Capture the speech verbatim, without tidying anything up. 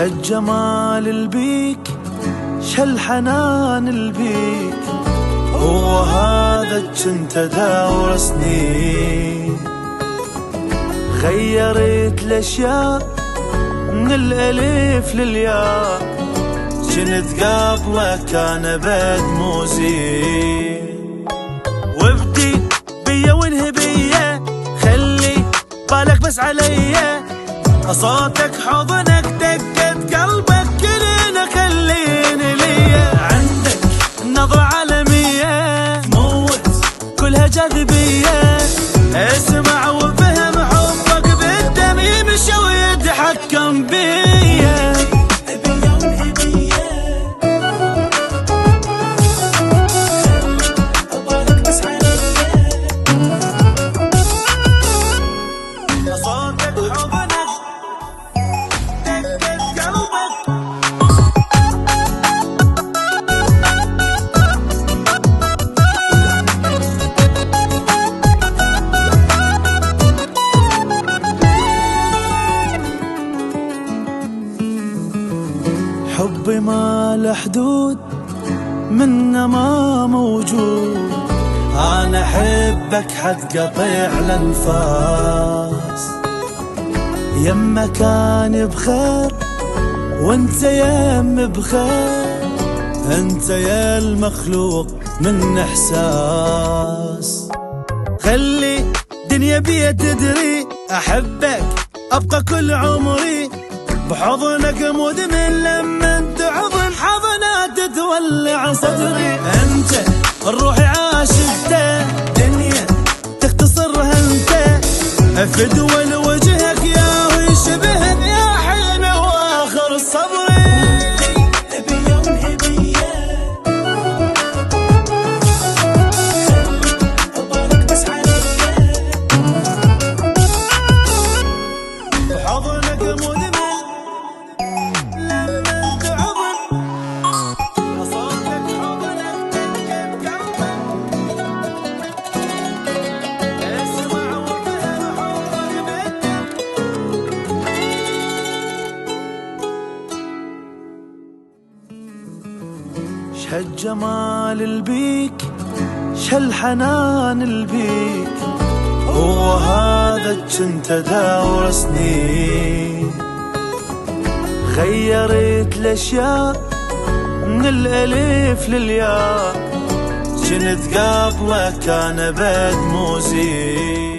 شهالجمال البيك شهالحنان البيك، هو هذا جنت داور سنين. غيرت الاشياء من الالف للياء، جنت قبلك انا بعد مو زين. وابدي بيا وانهي بيا، خلي بالك بس عليا، صوتك حضنك دقت قلبك كلنا خليني ليا. عندك نظرة عالمية موت كلها جاذبية، اسمع وفهم حبك بالدم يمشي ويتحكم بيا. حبي ما له حدود منه ما موجود، أنا أحبك حد قطيع الأنفاس. يما كان بخير وانت يم بخير، انت يا المخلوق من إحساس. خلي دنيا بيا تدري أحبك أبقى كل عمري، بحضنك مدمن لما تحضن حضنات تولع صدري. انت الروح عاشقته دنيا تختصرها انت، فدوى لوجهك يا هو شبهك يا حلمي واخر صبري. بحضنك مدمن شهالجمال البيك شهالحنان البيك، هو هذا جنت داور سنين. غيرت الاشياء من الالف للياء، جنت قبلك انا بعد مو زين.